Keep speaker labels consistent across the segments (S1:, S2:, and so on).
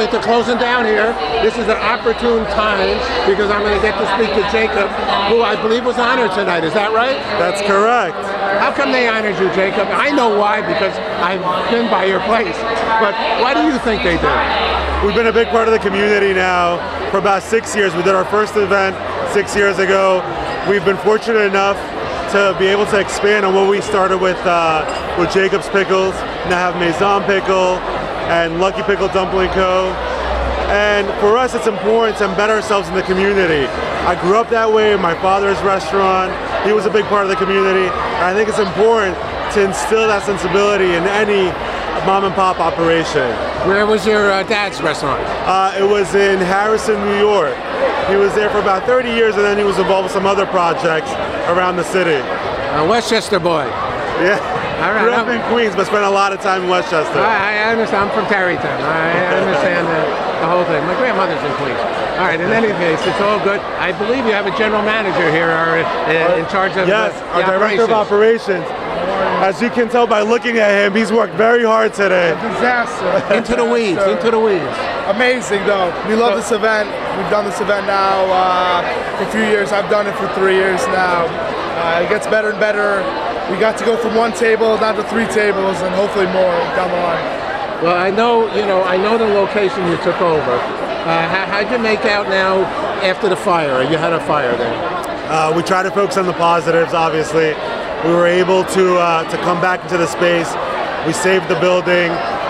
S1: think they're closing down here. This is an opportune time because I'm going to get to speak to Jacob, who I believe was honored tonight. Is that right?
S2: That's correct.
S1: How come they honored you, Jacob? I know why, because I've been by your place. But why do you think they did?
S2: We've been a big part of the community now for about 6 years. We did our first event 6 years ago. We've been fortunate enough to be able to expand on what we started with Jacob's Pickles, now have Maison Pickle and Lucky Pickle Dumpling Co. And for us, it's important to embed ourselves in the community. I grew up that way in my father's restaurant. He was a big part of the community. And I think it's important to instill that sensibility in any mom and pop operation.
S1: Where was your dad's restaurant?
S2: It was in Harrison, New York. He was there for about 30 years, and then he was involved with some other projects around the city.
S1: A Westchester boy.
S2: Yeah.
S1: All right.
S2: Grew up in Queens, but spent a lot of time in Westchester.
S1: I understand. I'm from Tarrytown. I understand the whole thing. My grandmother's in Queens. All right. In any case, it's all good. I believe you have a general manager here in charge of
S2: yes,
S1: the
S2: our director of operations. As you can tell by looking at him, he's worked very hard today.
S3: A disaster.
S1: Into the weeds. Into the weeds.
S3: Amazing, though. We love this event. We've done this event now for a few years. I've done it for 3 years now. It gets better and better. We got to go from one table down to 3 tables, and hopefully more down the line.
S1: Well, I know the location you took over. How'd you make out now after the fire? You had a fire there.
S2: We try to focus on the positives, obviously. We were able to come back into the space. We saved the building,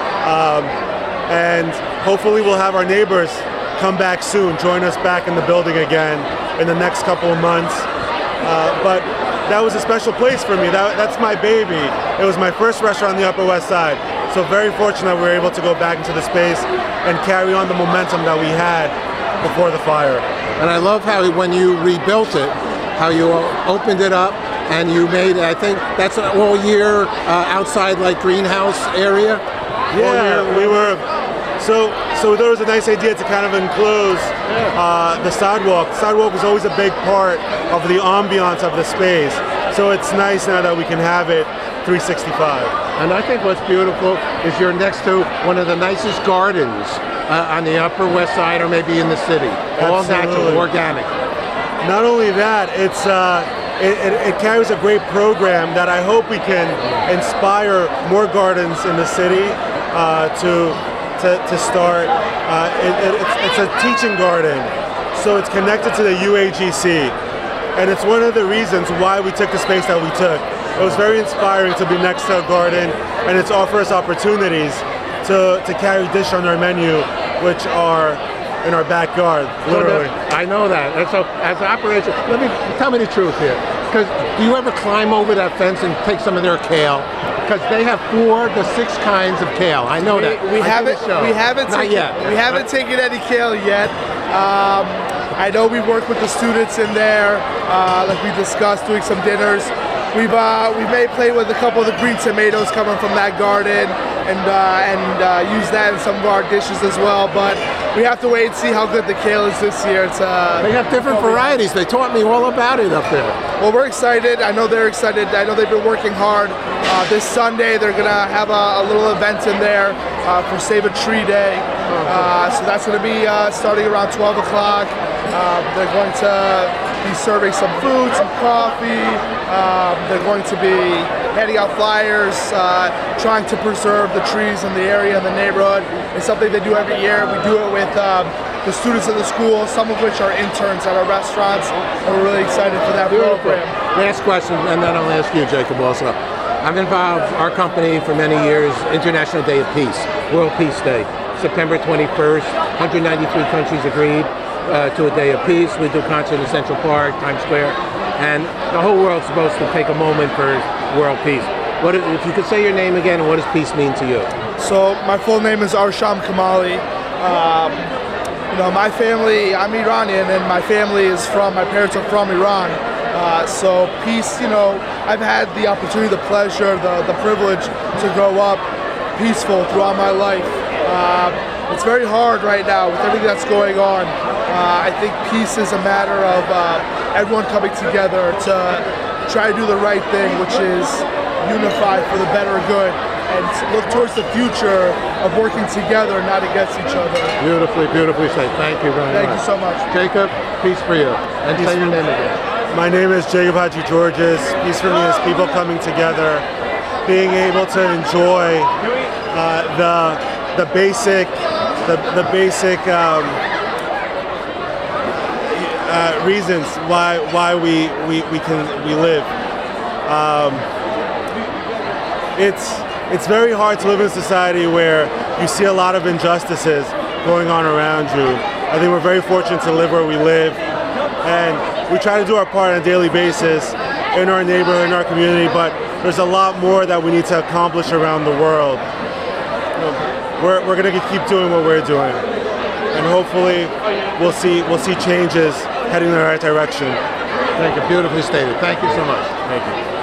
S2: and hopefully we'll have our neighbors come back soon, join us back in the building again in the next couple of months. But that was a special place for me. That's my baby. It was my first restaurant on the Upper West Side. So very fortunate we were able to go back into the space and carry on the momentum that we had before the fire.
S1: And I love how when you rebuilt it, how you opened it up and you made, I think that's an all year outside like greenhouse area?
S2: Yeah, we were, so there was a nice idea to kind of enclose the sidewalk. The sidewalk was always a big part of the ambiance of the space. So it's nice now that we can have it 365.
S1: And I think what's beautiful is you're next to one of the nicest gardens on the Upper West Side or maybe in the city. All natural, organic.
S2: Not only that, it carries a great program that I hope we can inspire more gardens in the city to start. It's a teaching garden, so it's connected to the UAGC, and it's one of the reasons why we took the space that we took. It was very inspiring to be next to a garden, and it's offer us opportunities to carry dish on our menu, which are in our backyard, literally.
S1: I know that. And so, as an operation, tell me the truth here. Because do you ever climb over that fence and take some of their kale? Because they have 4 to 6 kinds of kale. I know that.
S3: We haven't taken any kale yet. I know we work with the students in there, like we discussed, doing some dinners. We may play with a couple of the green tomatoes coming from that garden and use that in some of our dishes as well. But we have to wait and see how good the kale is this year.
S1: They have different varieties. They taught me all about it up there.
S3: Well, we're excited. I know they're excited. I know they've been working hard. This Sunday, they're going to have a little event in there for Save a Tree Day. So that's going to be starting around 12 o'clock. They're going to be serving some food, some coffee. They're going to be handing out flyers, trying to preserve the trees in the area, in the neighborhood. It's something they do every year. We do it with the students of the school, some of which are interns at our restaurants, and we're really excited for that program.
S1: Last question, and then I'll ask you, Jacob, also. I've involved our company for many years, International Day of Peace, World Peace Day, September 21st, 193 countries agreed to a day of peace. We do concert in Central Park, Times Square, and the whole world's supposed to take a moment for world peace. If you could say your name again, and what does peace mean to you?
S3: So my full name is Arsham Kamali. My family, I'm Iranian, and my parents are from Iran. So peace, I've had the opportunity, the pleasure, the privilege to grow up peaceful throughout my life. It's very hard right now with everything that's going on. I think peace is a matter of everyone coming together to try to do the right thing, which is unify for the better good. and look towards the future of working together, not against each other.
S1: Beautifully said. Thank you very much.
S3: Thank you so much.
S1: Jacob, peace for you. And say your name again.
S2: My name is Jacob Hadjigeorgis. Peace for me is people coming together, being able to enjoy the basic reasons why we live. It's very hard to live in a society where you see a lot of injustices going on around you. I think we're very fortunate to live where we live, and we try to do our part on a daily basis in our neighborhood, in our community, but there's a lot more that we need to accomplish around the world. We're going to keep doing what we're doing, and hopefully we'll see changes heading in the right direction.
S1: Thank you. Beautifully stated. Thank you so much.
S2: Thank you.